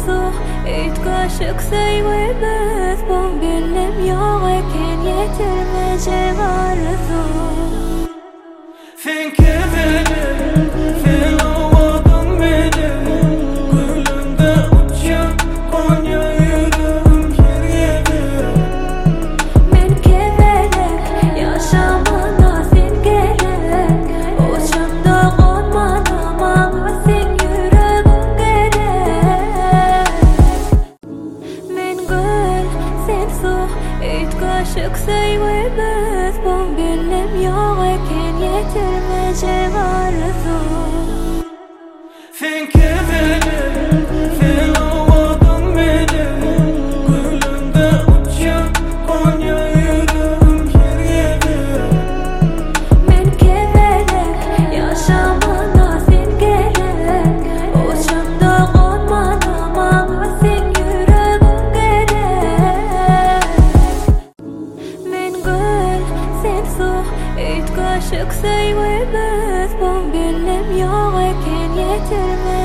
soğuk aşık sevmez bu gönlüm yok eken yetirmeyecek arzu. Sen kevelim, sen ovadın beni, gülümde uçan Konya yüreğim geriye. Men kevelim, yaşamına sen gerek, uçamda olmadım ama sen yüreğim gerek. Men gül, sen soğuk aşık sevmez bu gönlüm yok eken yetirmeyecek arzu. Sen kevelim, sen ovadın beni, gülümde uçan Konya yüreğim geriye. Men kevelim, yaşamına sen gerek, uçamda olmadım ama sen yüreğim gerek. Men gül, sen soğuk aşık sevmez bu gönlüm yok eken yetirmez.